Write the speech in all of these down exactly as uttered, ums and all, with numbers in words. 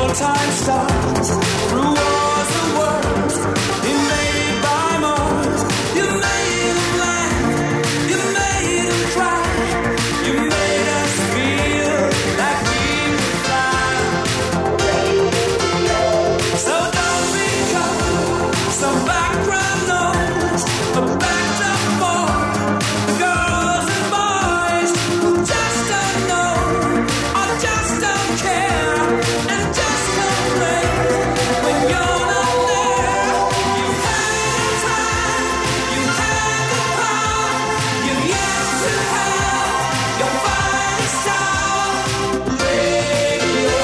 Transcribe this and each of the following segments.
time starts through wars and words invaded by Mars. You made them laugh, you made them cry, you made us feel like we could fly. So don't become some background noise, a backed up for the girls and boys who just don't know or just don't care and just complain when you're not there. You had the time, you had the power, you've yet to have your finest hour. Radio,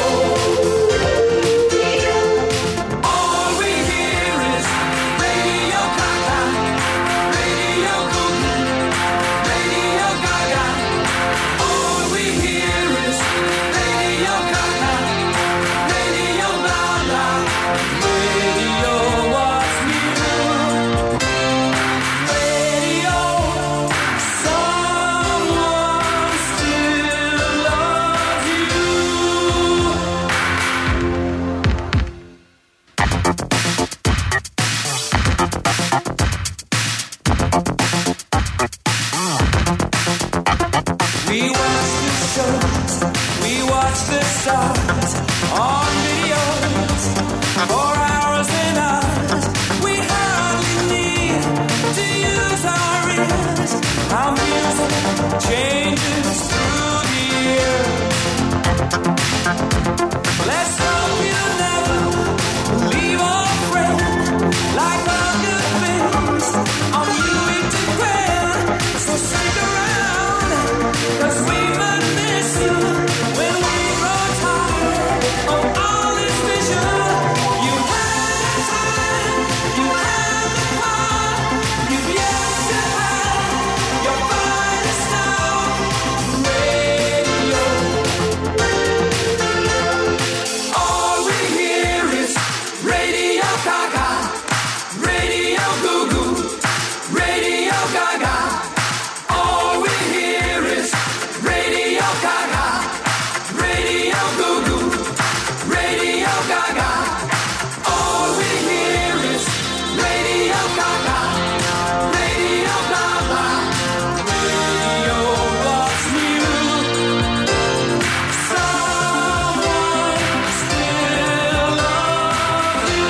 all we hear is Radio Gaga, Radio Google, Radio Gaga. All we hear is Radio Gaga, Radio blah blah, Radio what's new, Radio someone still loves you. We watch the shows, we watch the stars on videos for hours and hours. We hardly need to use our ears. Our music changes through the years. Let's hope you never leave our friend like all good things on you we depend. So stick around, 'cause we might miss you when we grow tired of all this vision. You had the time, you had the power, you've yet to have your finest hour. Radio, all we hear is Radio Gaga, Radio Goo-Goo, Radio Gaga. All we hear is Radio Gaga, Radio Goo-Goo, Radio Gaga. All we hear is Radio Gaga, Radio blah blah, Radio what's new. Someone still loves you.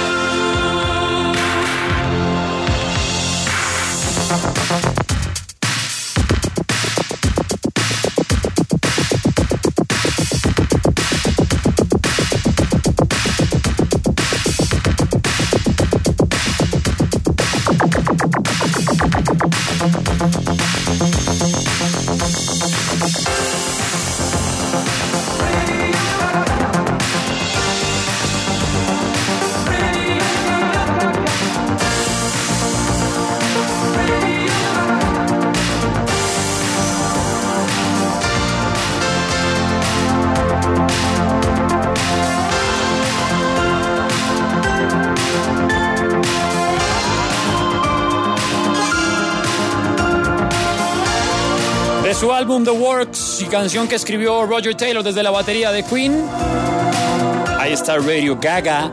De su álbum The Works y canción que escribió Roger Taylor desde la batería de Queen, ahí está Radio Gaga.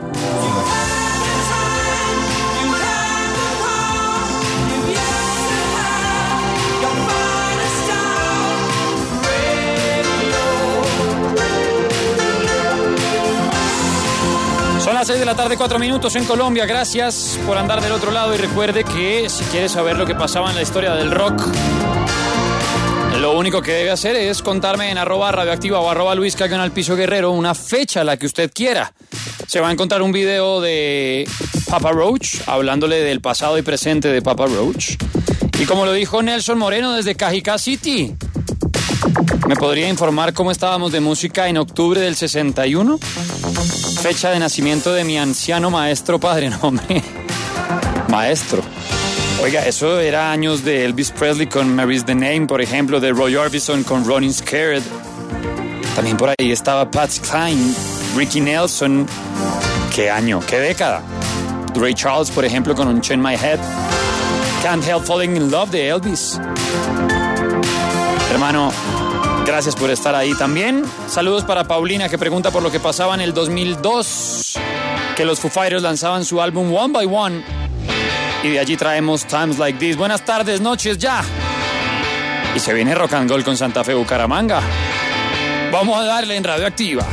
Son las seis de la tarde, cuatro minutos en Colombia. Gracias por andar del otro lado y recuerde que si quiere saber lo que pasaba en la historia del rock, lo único que debe hacer es contarme en arroba radioactiva o arroba Luis Cagón al Piso Guerrero una fecha, la que usted quiera. Se va a encontrar un video de Papa Roach, hablándole del pasado y presente de Papa Roach. Y como lo dijo Nelson Moreno desde Cajicá City, ¿me podría informar cómo estábamos de música en octubre del sesenta y uno? Fecha de nacimiento de mi anciano maestro padre, no, hombre. Maestro. Oiga, eso era años de Elvis Presley con Mary's the Name, por ejemplo, de Roy Orbison con Running Scared. También por ahí estaba Patsy Cline, Ricky Nelson. ¿Qué año? ¿Qué década? Ray Charles, por ejemplo, con Unchain My Head. Can't Help Falling in Love de Elvis. Hermano, Gracias por estar ahí también. Saludos para Paulina, que pregunta por lo que pasaba en el dos mil dos, que los Foo Fighters lanzaban su álbum One by One. Y de allí traemos Times Like This. Buenas tardes, noches ya. Y se viene Rock and Roll con Santa Fe Bucaramanga. Vamos a darle en Radioactiva.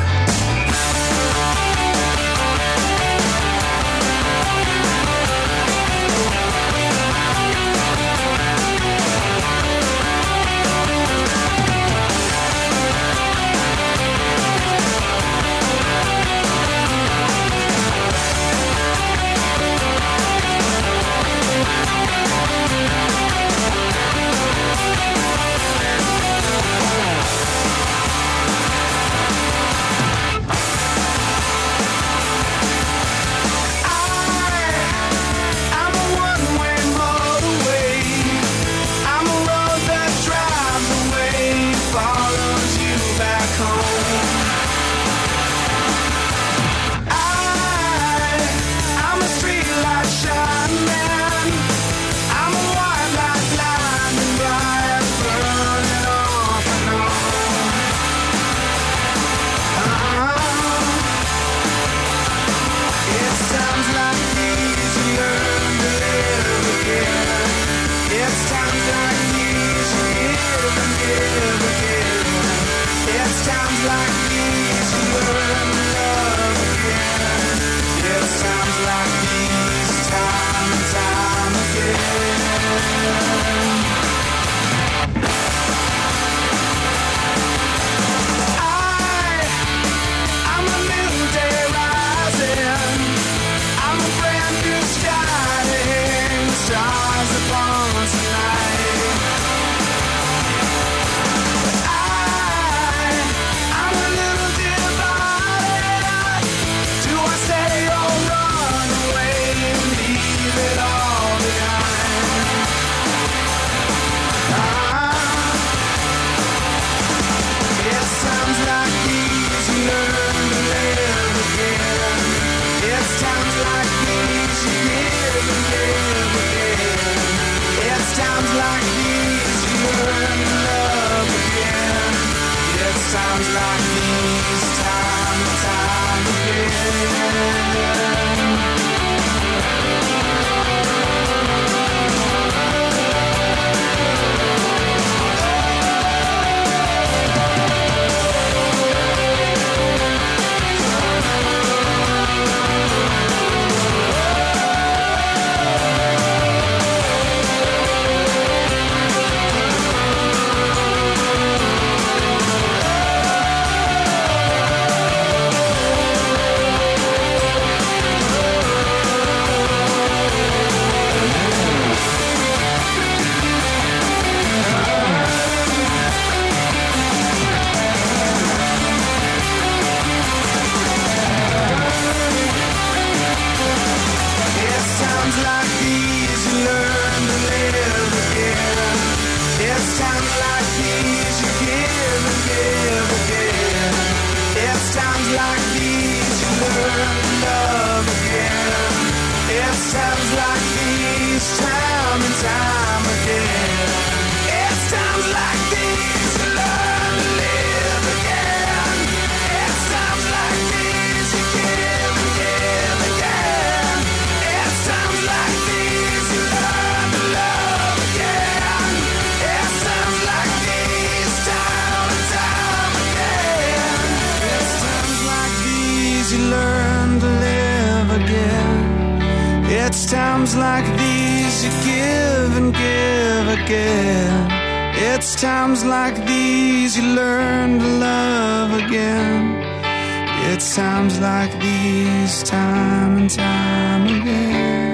It's times like these you give and give again. It's times like these you learn to love again. It's times like these, time and time again.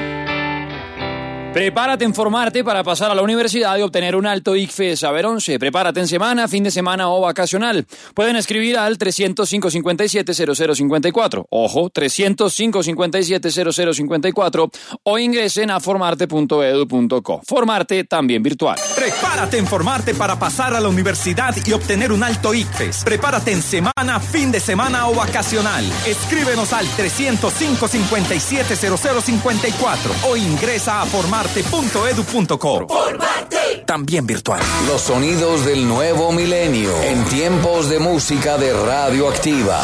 Prepárate en formarte para pasar a la universidad y obtener un alto I C F E Saber once. Prepárate en semana, fin de semana o vacacional. Pueden escribir al trescientos cinco, cincuenta y siete, cero cero cincuenta y cuatro. Ojo, trescientos cinco, cincuenta y siete, cero cero cincuenta y cuatro. O ingresen a formarte punto edu punto co. Formarte también virtual. Prepárate en formarte para pasar a la universidad y obtener un alto I C F E S. Prepárate en semana, fin de semana o vacacional. Escríbenos al trescientos cinco, cincuenta y siete, cero cero cincuenta y cuatro o ingresa a formarte punto edu punto co. Formarte. también virtual. Los sonidos del nuevo milenio en tiempos de música de Radioactiva.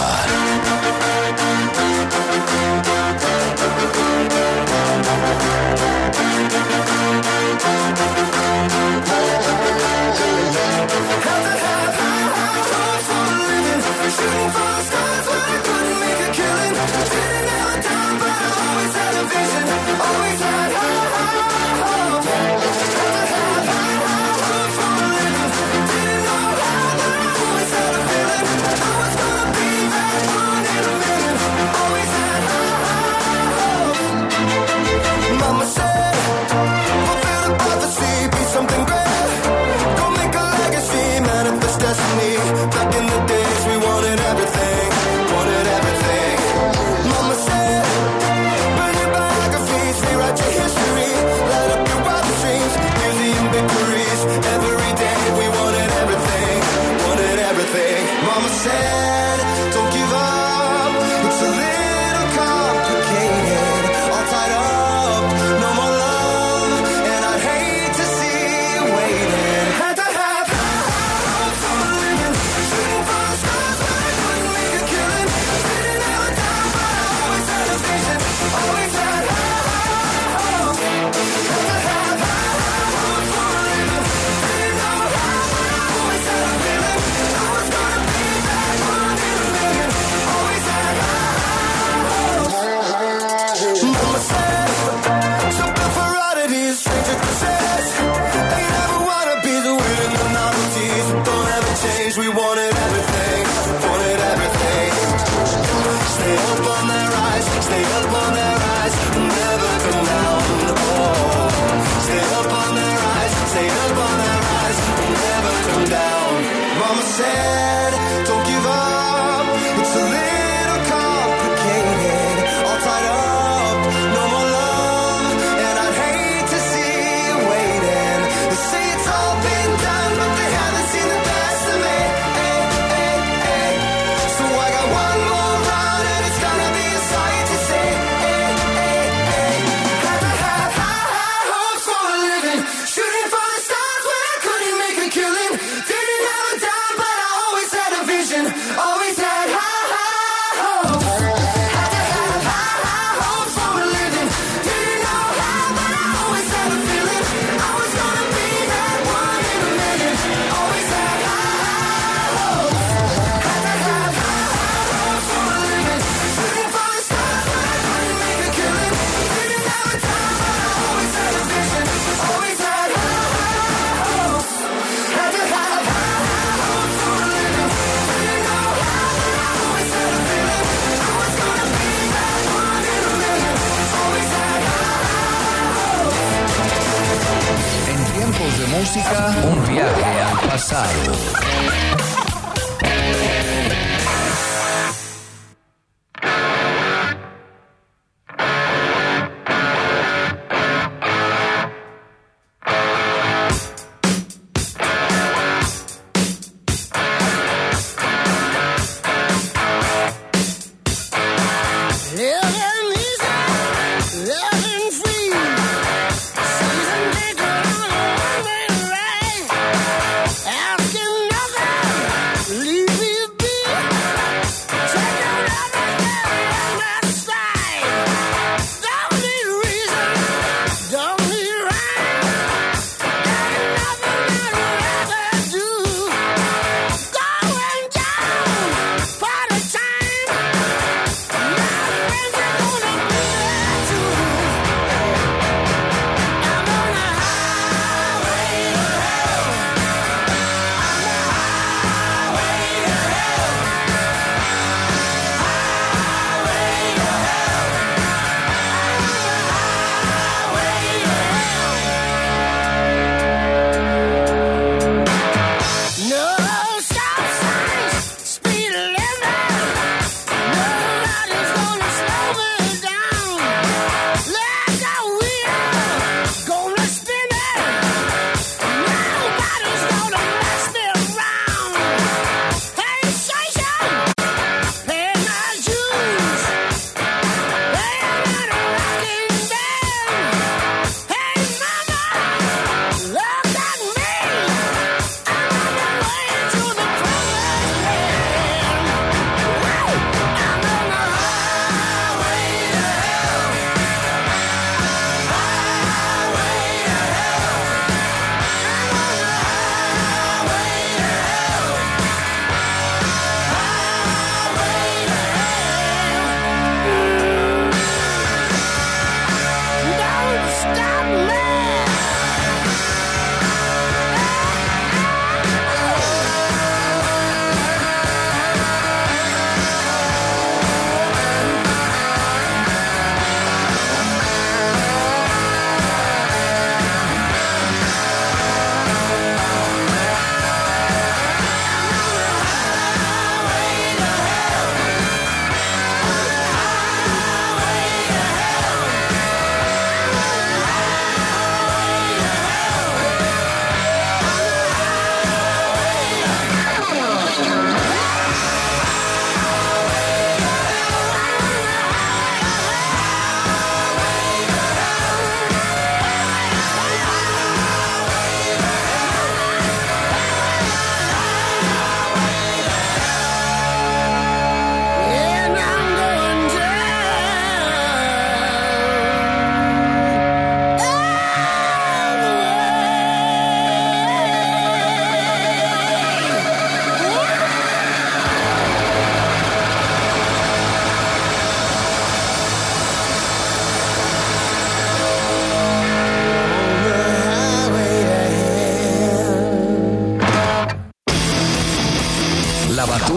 Música, un viaje al pasado. Asking nothing.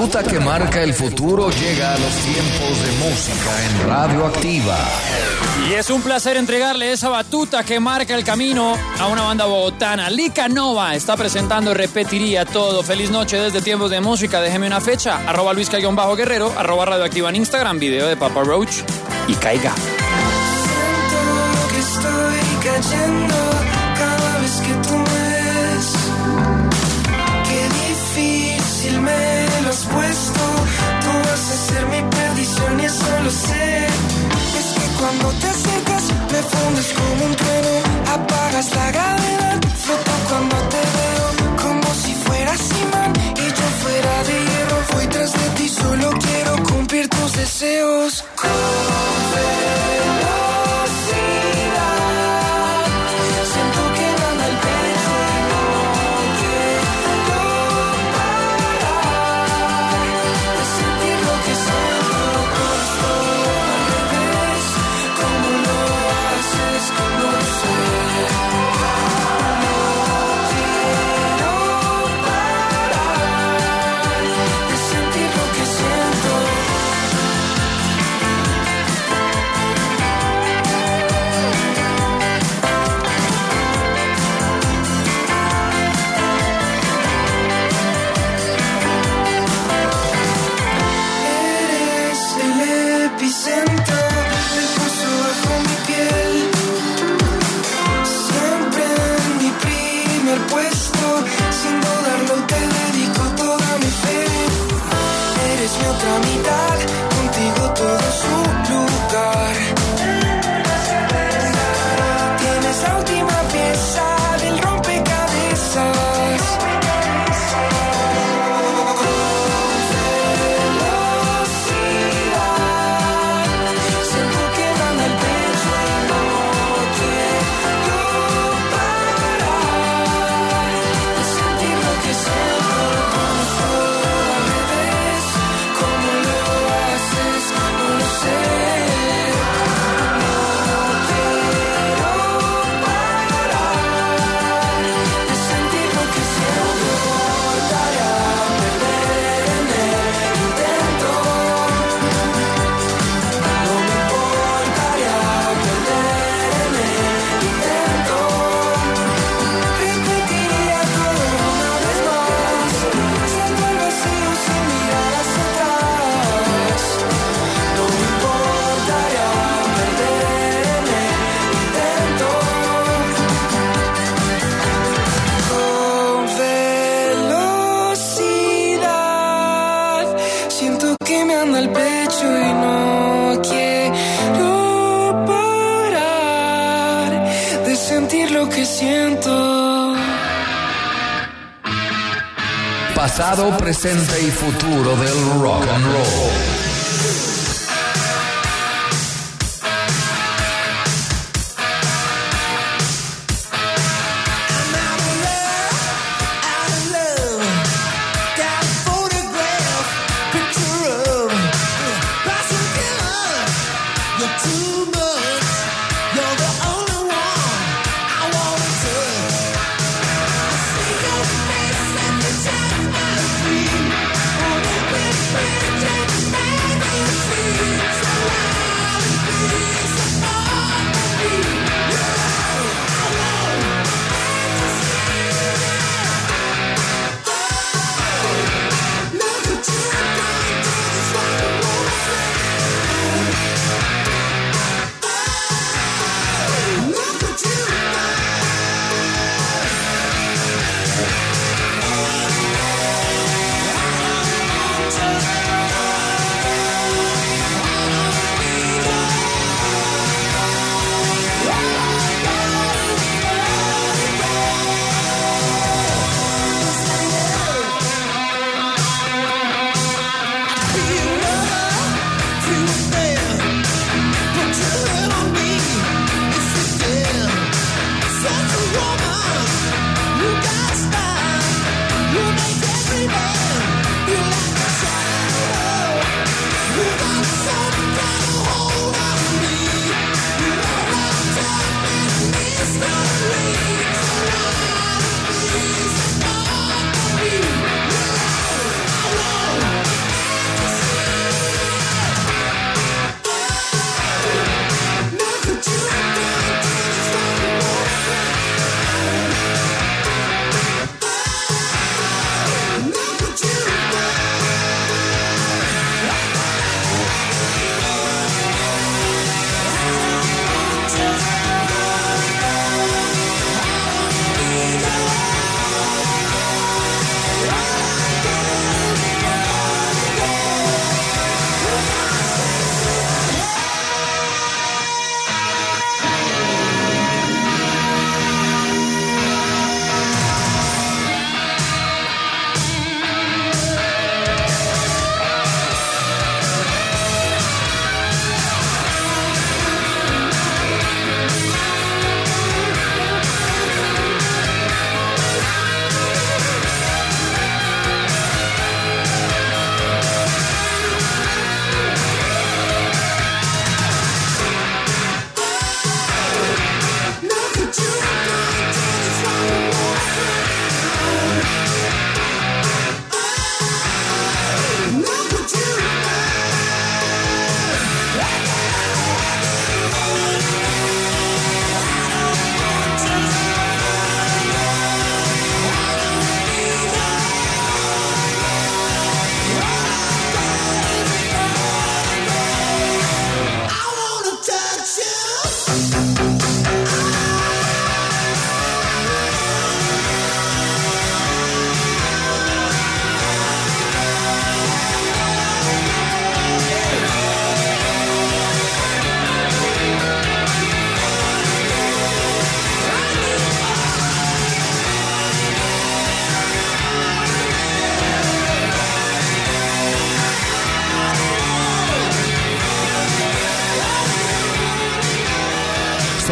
batuta que marca el futuro llega a los tiempos de música en Radioactiva. Y es un placer entregarle esa batuta que marca el camino a una banda bogotana. Lica Nova está presentando Repetiría Todo. Feliz noche desde Tiempos de Música. Déjeme una fecha. Arroba Luisca-Guerrero, arroba Radioactiva en Instagram, video de Papa Roach y caiga. Siento que estoy cayendo cada vez que tú me ves. Qué difícil me lo has puesto. Tú vas a ser mi perdición y eso lo sé. Es que cuando te acercas me fundes como un trueno. Apagas la gravedad, floto cuando te veo. Como si fueras imán y yo fuera de hierro. Voy tras de ti, solo quiero cumplir tus deseos. Con Pasado, presente y futuro del rock and roll.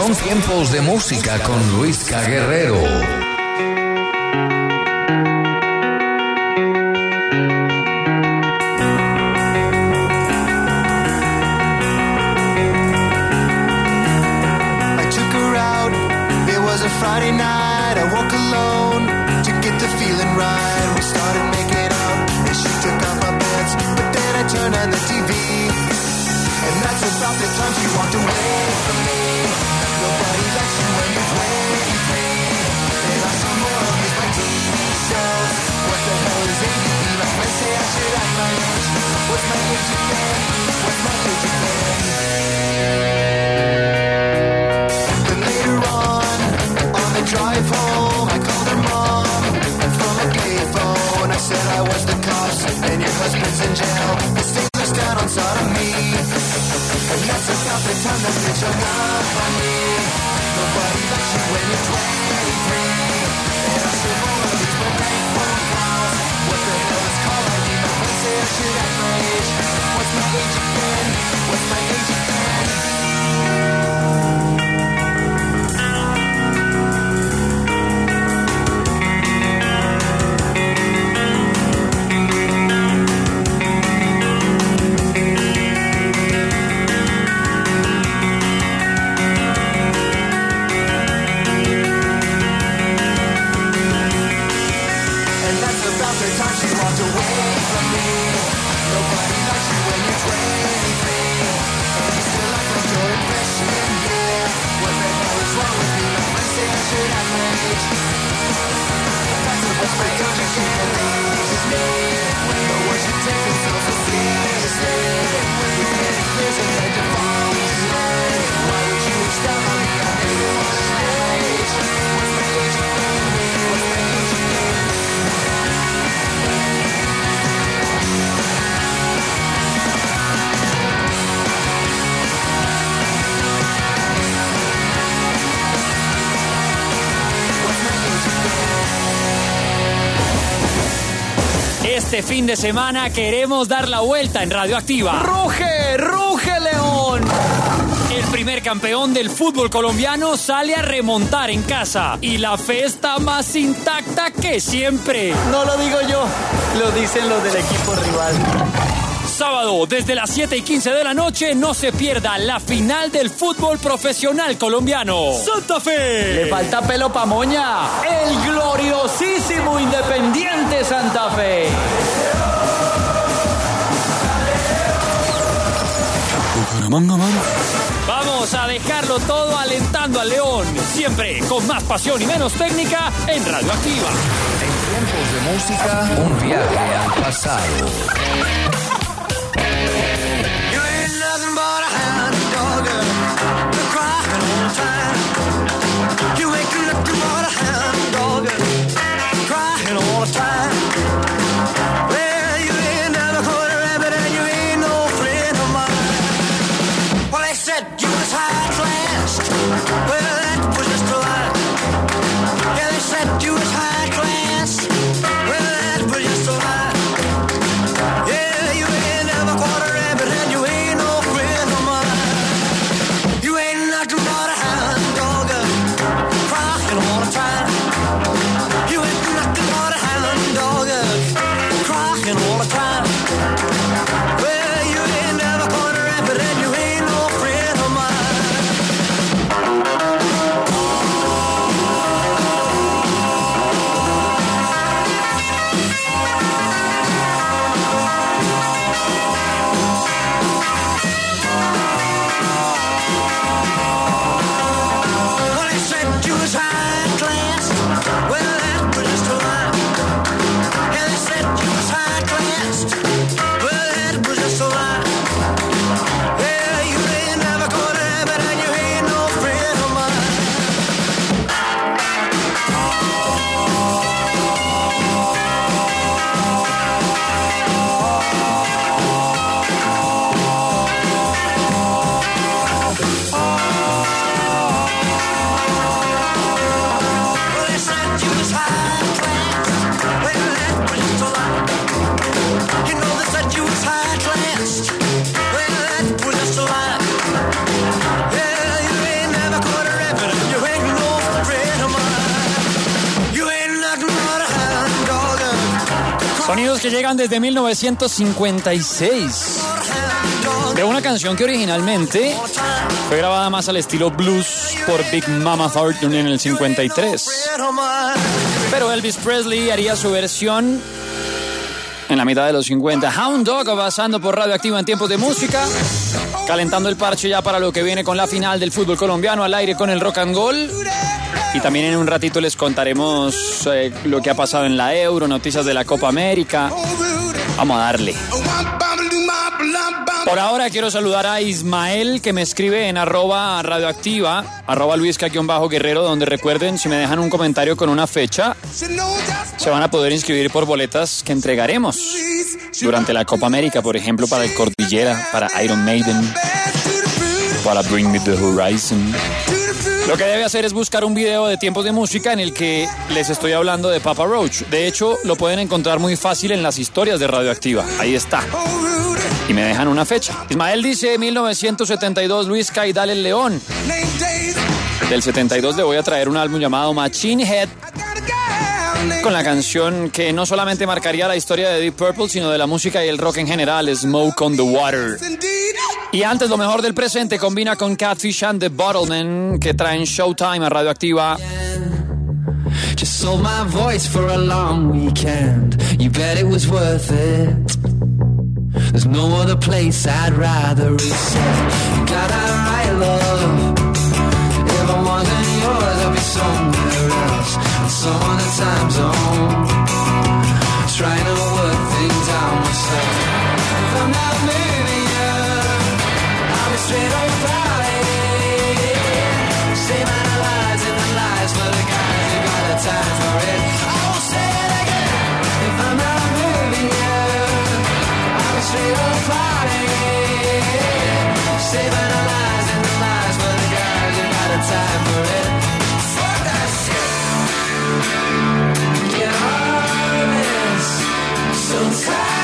Son tiempos de música con Luisca Guerrero. Friday night, I woke alone to get the feeling right. We started making out, and she took off my pants, but then I turned on the T V, and that's about the time she walked away from me. Nobody likes you when you're twenty-three, and I saw more of these my T V shows. What the hell is A D D? My friends say I should act my age. What's my age again? What's my age again? Then later on, drive home, I called her mom, and from a payphone I said I was the cops, and your husband's in jail. The state looks down on sodomy, and that's about the time that bitch hung up on me. Nobody likes you when you're twenty-three, and I still wanna lose my bank phone calls. What the hell is call I D? My friends say I should act my age. What's my age again? What's my age again? Este fin de semana queremos dar la vuelta en Radioactiva. ¡Ruge, ruge, León! El primer campeón del fútbol colombiano sale a remontar en casa y la fe está más intacta que siempre. No lo digo yo, lo dicen los del equipo rival. Sábado, desde las siete y quince de la noche, no se pierda la final del fútbol profesional colombiano. ¡Santa Fe! Le falta pelo pa' moña. El gloriosísimo Independiente Santa Fe. Vamos a dejarlo todo alentando al León. Siempre con más pasión y menos técnica en Radioactiva. En tiempos de música, un viaje al pasado. Yeah, que llegan desde mil novecientos cincuenta y seis. De una canción que originalmente fue grabada más al estilo blues por Big Mama Thornton en el cincuenta y tres. Pero Elvis Presley haría su versión en la mitad de los cincuenta. Hound Dog, pasando por Radioactiva en tiempos de música, calentando el parche ya para lo que viene con la final del fútbol colombiano, al aire con el rock and roll. Y también en un ratito les contaremos eh, lo que ha pasado en la Euro, noticias de la Copa América. Vamos a darle. Por ahora quiero saludar a Ismael, que me escribe en arroba radioactiva, arroba luisca-guerrero, donde recuerden, si me dejan un comentario con una fecha, se van a poder inscribir por boletas que entregaremos durante la Copa América, por ejemplo, para el Cordillera, para Iron Maiden, para Bring Me The Horizon. Lo que debe hacer es buscar un video de tiempos de música en el que les estoy hablando de Papa Roach. De hecho, lo pueden encontrar muy fácil en las historias de Radioactiva. Ahí está. Y me dejan una fecha. Ismael dice mil novecientos setenta y dos, Luisca y Dale el León. Del setenta y dos le voy a traer un álbum llamado Machine Head, con la canción que no solamente marcaría la historia de Deep Purple, sino de la música y el rock en general, Smoke on the Water. Y antes, lo mejor del presente combina con Catfish and the Bottlemen, que traen Showtime a Radioactiva. Just sold my voice for a long weekend. You bet it was worth it. There's no other place I'd rather resist. You got that right, love. If I wasn't yours, I'd be somewhere else, in some other time zone, trying to work things out myself. If I'm not moving you, I'll be straight on Friday. Same analyzing the lies for the guys who got the time for it. I won't say it again. If I'm not moving you, I'll be straight on Friday. Same analyzing the lies for the guys who got the time for it. Fuck that shit. Get honest. So tired.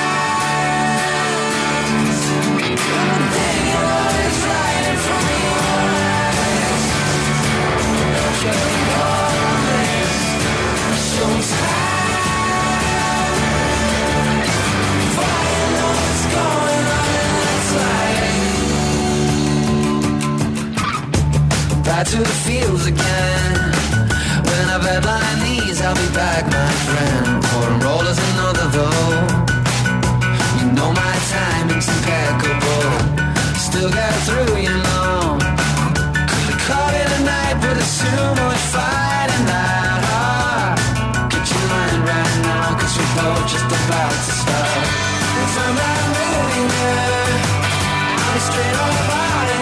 Back to the fields again. When I've headline these, I'll be back, my friend. Pouring rollers another though. You know my timing's impeccable. Still get through, you know. Could've caught it tonight, but it's too much fighting that hard. Get your mind right now, cause we're both just about to start. If I'm not moving there, I'll be straight on Friday.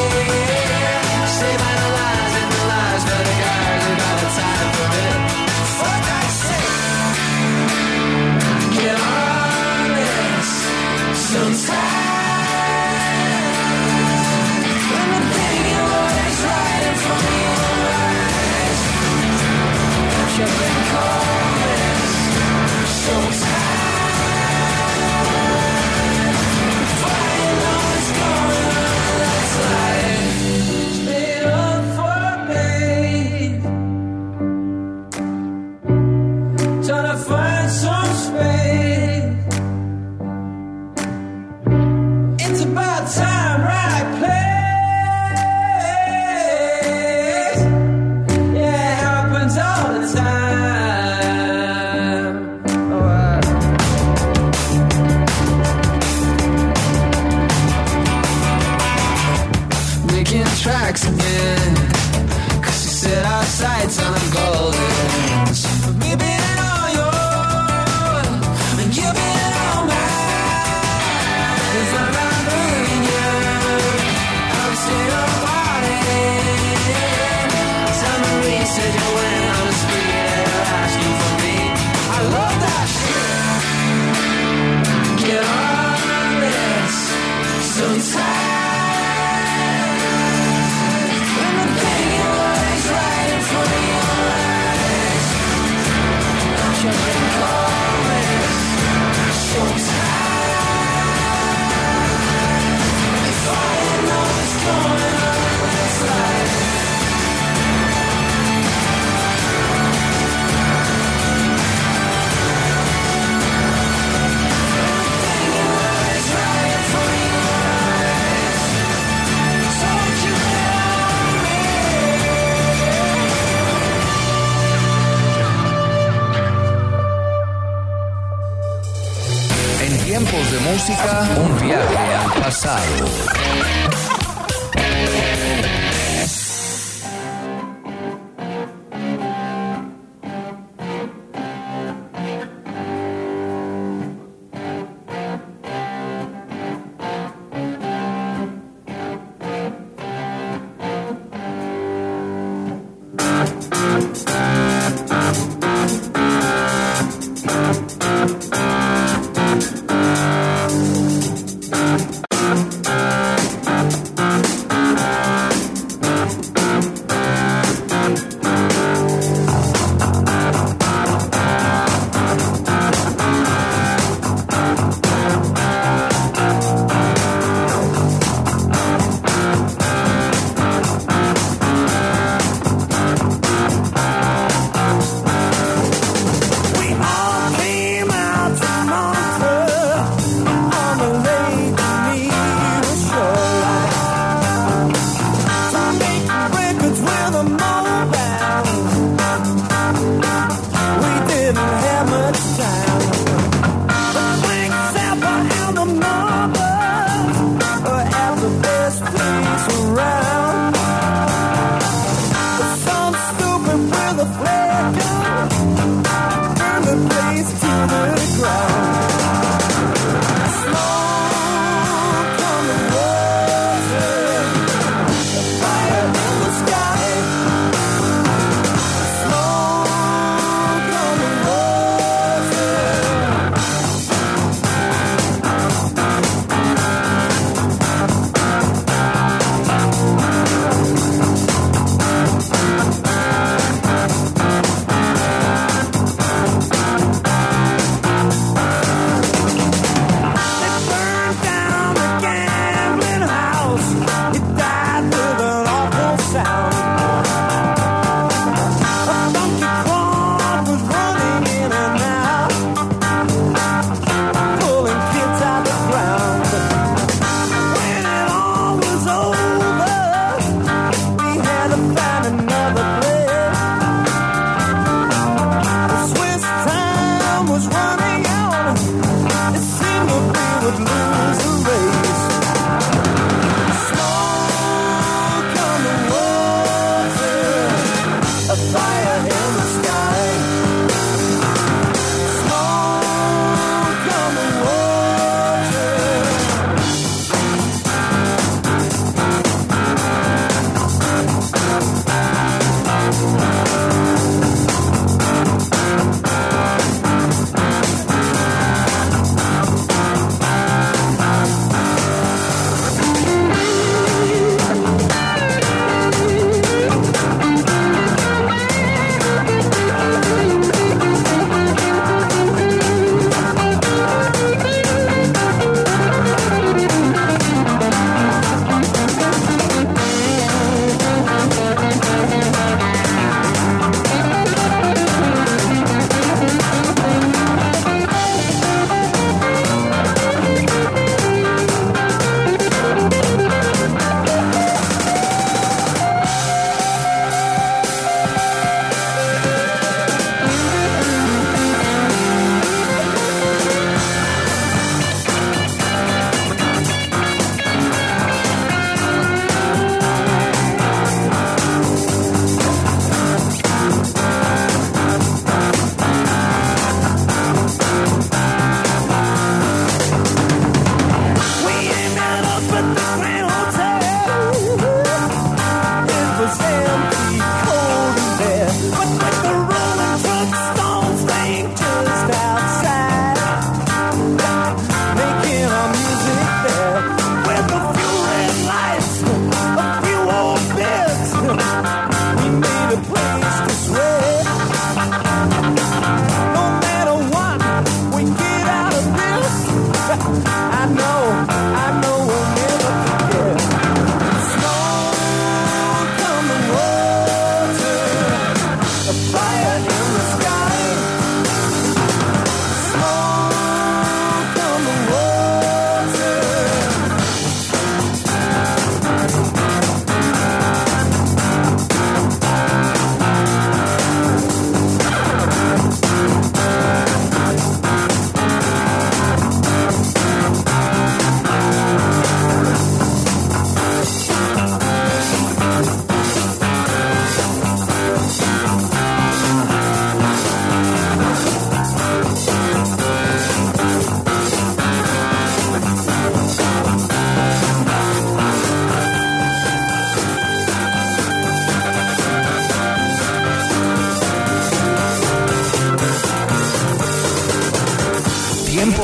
Save analyzing the lies for the guys who got the time for it. Fuck that shit. Get honest. So tired. When the thing you want is right in front of your eyes. Don't you been calling? So tired. Fire know what's going on, that's life. Trying to find some space. Un viaje al pasado.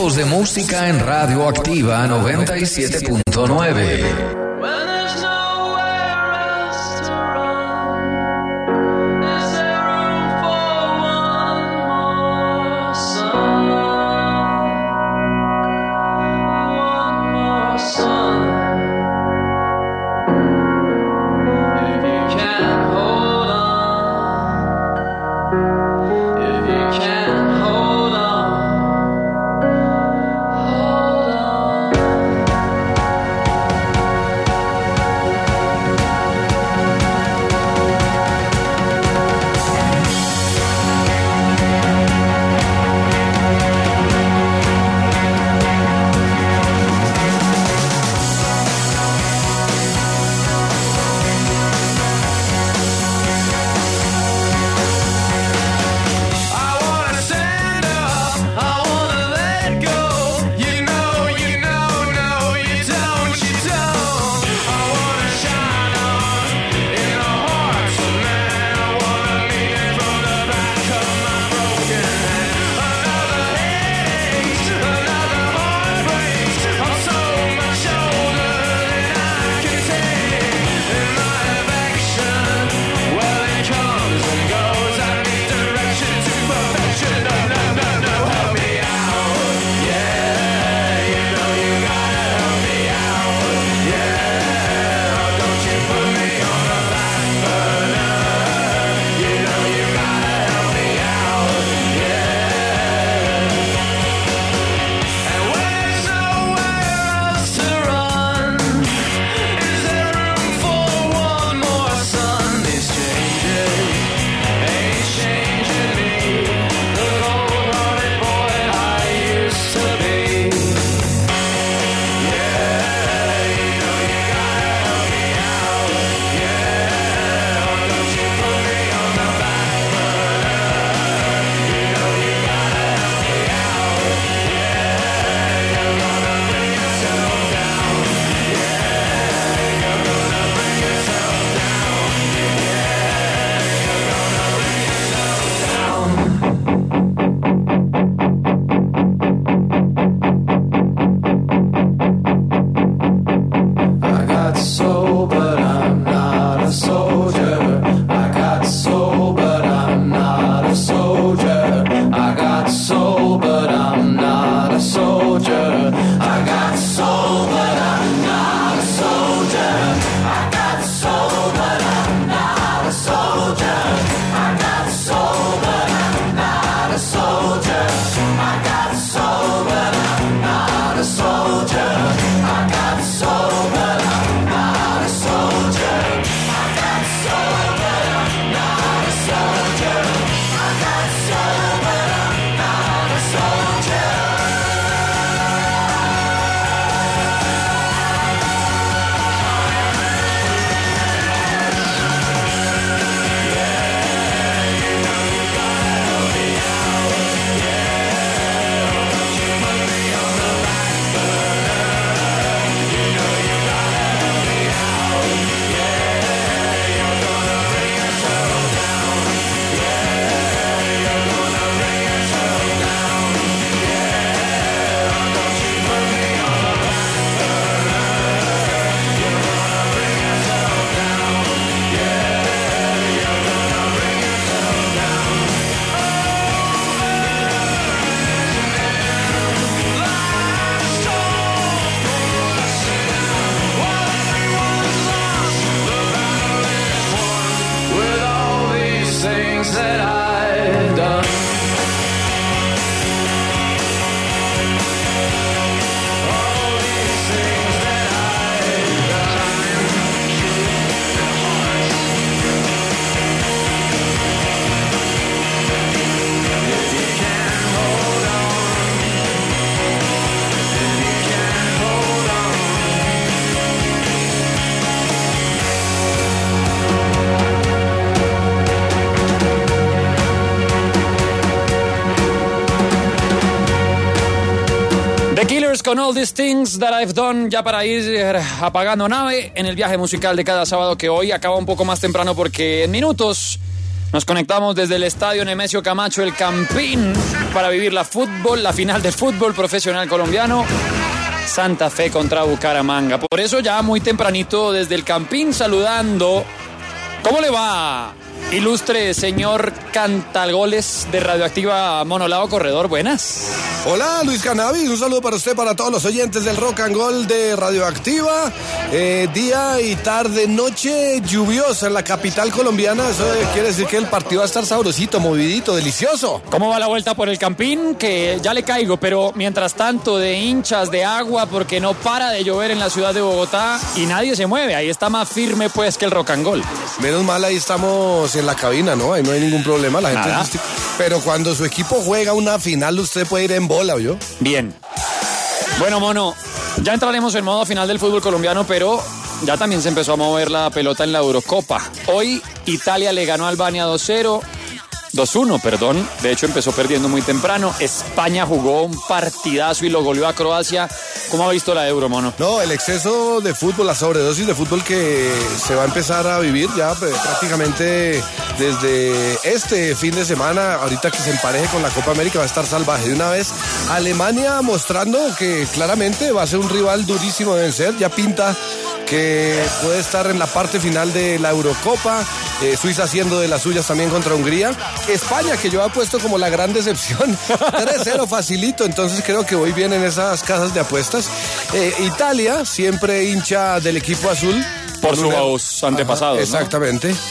Tiempos de música en Radio Activa noventa y siete punto nueve. When there's nowhere else to run, is there room for one more sun? One more sun. If you can't hold on, if you can't hold on, hold on. I wanna stand up, I wanna let go. You know, you know, no, you don't, you don't. I wanna shine on in the hearts of men. I wanna lean in from the back of my broken hand. Another headache, another heartbreak. I'm so much older than I can take. In my affection, well, it comes and goes. I need direction to perfection. No, no, no, no, help me out. Yeah, you know you gotta help me out. Yeah, oh, don't you put me on the back burner. You know you gotta help me out. Yeah. And when there's nowhere else to run, is there room for one more sun? These changes ain't changing me, the cold-hearted boy I used to be. Yeah, you know you gotta help me out. Yeah, oh, don't you put me on the back burner. You know you gotta help me out. Yeah, you're gonna bring yourself down. Yeah, you're gonna bring yourself down. Yeah, you're gonna bring yourself down. I got soul, but I'm not a soldier. I got soul, but I'm not a soldier. I got soul, but I'm not a soldier. I got soul, but I'm not a soldier. I got soul, but I'm not a soldier. I got soul, but I'm not a soldier. I got soul, but I'm not a soldier. I got soul, but I'm not a soldier. I got soul, but I'm not a soldier. I got soul, but I'm not a soldier. With all these things that I've done, all these things that I've done. If you can't hold on, if you can't hold on. The Killers con All These Things That I've Done, ya para ir apagando nave en el viaje musical de cada sábado, que hoy acaba un poco más temprano porque en minutos Nos conectamos desde el estadio Nemesio Camacho, el Campín, para vivir la fútbol, la final del fútbol profesional colombiano. Santa Fe contra Bucaramanga. Por eso ya muy tempranito desde el Campín saludando. ¿Cómo le va, ilustre señor cantagoles de Radioactiva Monolao Corredor? Buenas. Hola, Luis Cannabis, un saludo para usted, para todos los oyentes del Rock and Roll de Radioactiva. Eh, día y tarde, noche lluviosa en la capital colombiana. Eso quiere decir que el partido va a estar sabrosito, movidito, delicioso. ¿Cómo va la vuelta por el Campín? Que ya le caigo, pero mientras tanto de hinchas, de agua, porque no para de llover en la ciudad de Bogotá y nadie se mueve. Ahí está más firme pues que el Rock and Roll. Menos mal, ahí estamos en la cabina, ¿no? Ahí no hay ningún problema, la gente... Nada. Pero cuando su equipo juega una final, usted puede ir en bola, ¿oyó? Bien. Bueno, mono, ya entraremos en modo final del fútbol colombiano, pero ya también se empezó a mover la pelota en la Eurocopa. Hoy Italia le ganó a Albania dos cero, dos uno, perdón. De hecho, empezó perdiendo muy temprano. España jugó un partidazo y lo goleó a Croacia. ¿Cómo ha visto la Euro, mono? No, el exceso de fútbol, la sobredosis de fútbol que se va a empezar a vivir ya pues, prácticamente desde este fin de semana, ahorita que se empareje con la Copa América, va a estar salvaje. De una vez, Alemania mostrando que claramente va a ser un rival durísimo de vencer, ya pinta que puede estar en la parte final de la Eurocopa, eh, Suiza haciendo de las suyas también contra Hungría, España que yo he puesto como la gran decepción, tres cero facilito, entonces creo que voy bien en esas casas de apuestas. eh, Italia, siempre hincha del equipo azul, Por sus antepasados, ajá, exactamente, ¿no?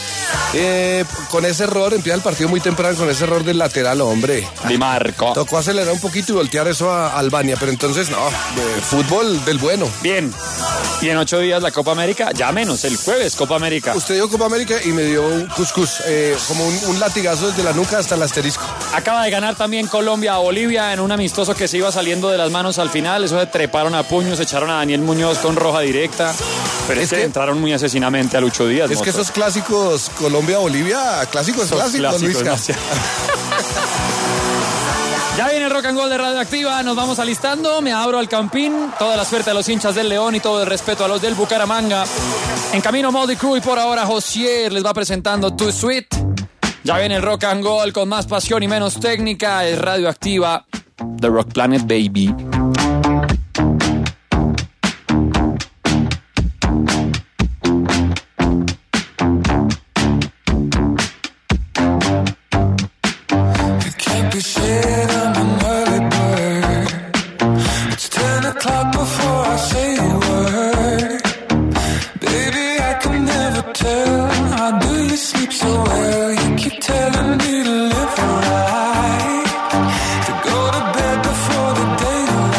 Eh, con ese error, empieza el partido muy temprano con ese error del lateral, hombre. Di Marco. Tocó acelerar un poquito y voltear eso a Albania, pero entonces, no, eh, fútbol del bueno. Bien. Y en ocho días la Copa América, ya menos, el jueves Copa América. Usted dio Copa América y me dio un cuscús, eh, como un, un latigazo desde la nuca hasta el asterisco. Acaba de ganar también Colombia a Bolivia en un amistoso que se iba saliendo de las manos al final. Eso se treparon a puños, echaron a Daniel Muñoz con roja directa. Pero es, es que, que entraron muy asesinamente a Lucho Díaz. Es mozo. Que esos clásicos Colombia-Bolivia, clásicos, Esos clásicos, clásicos, Luisca. Ya viene el Rock and Roll de Radioactiva, nos vamos alistando, me abro al Campín, toda la suerte a los hinchas del León y todo el respeto a los del Bucaramanga. En camino Moldy Crew y por ahora Josier les va presentando Too Sweet. Ya viene el Rock and Roll con más pasión y menos técnica, es Radioactiva, The Rock Planet Baby. Telling me to live right, to go to bed before the day goes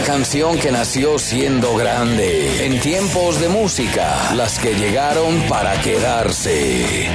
canción que nació siendo grande. En tiempos de música, las que llegaron para quedarse.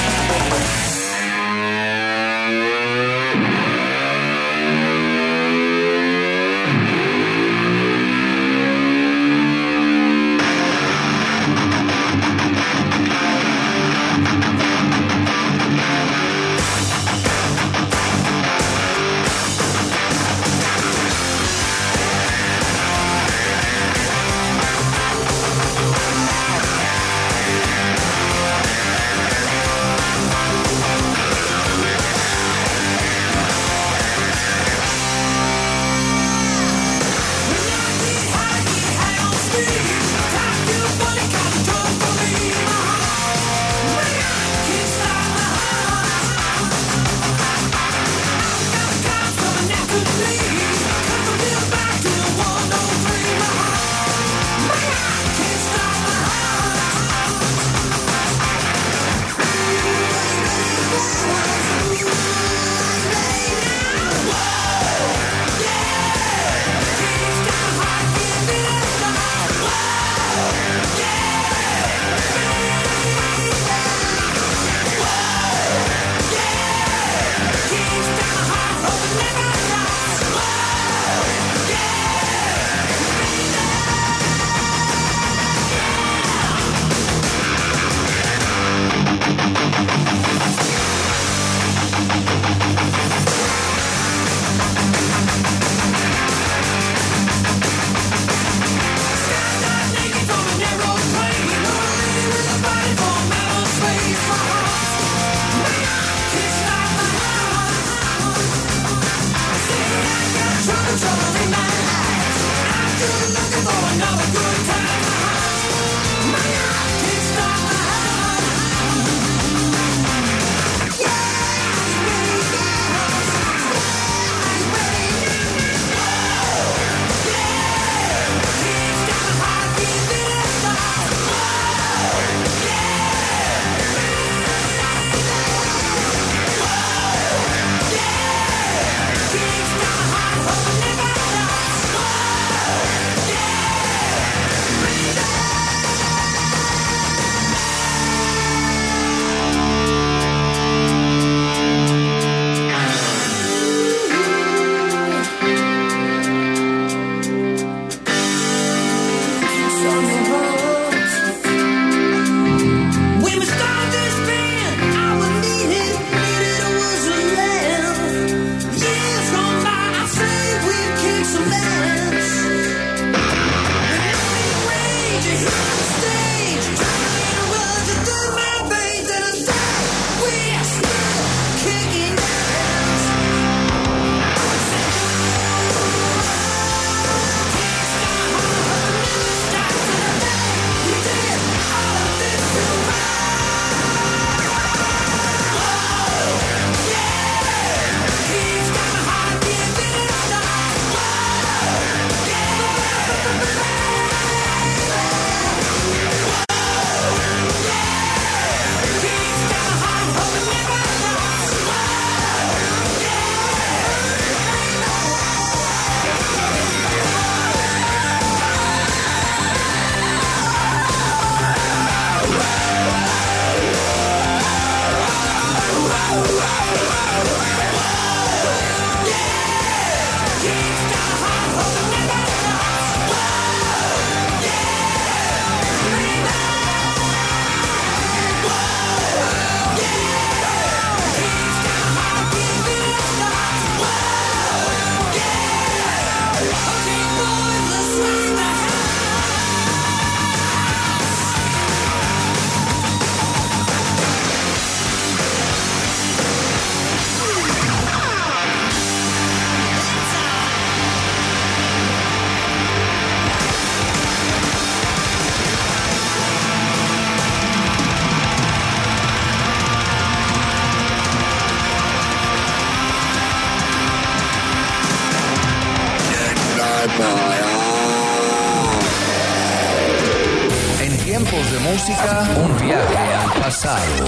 En tiempos de música, un viaje al pasado.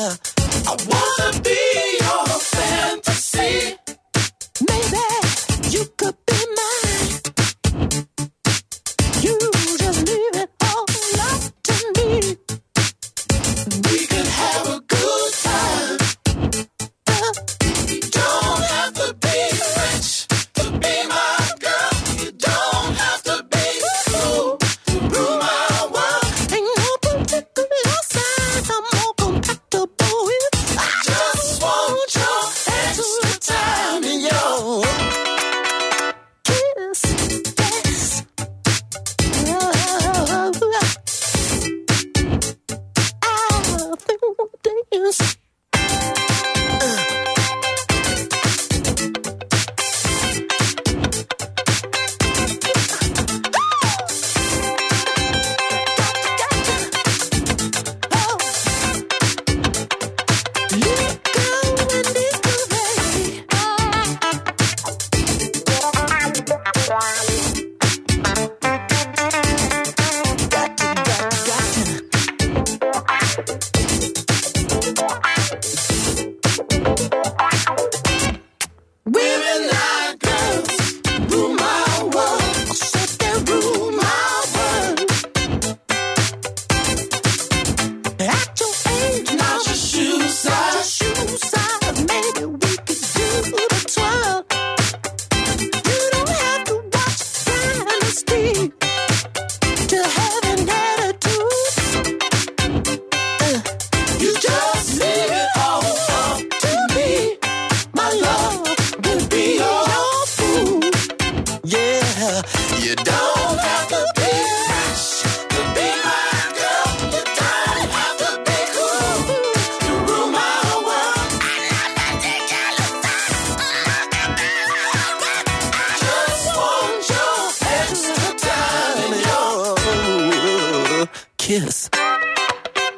I wanna be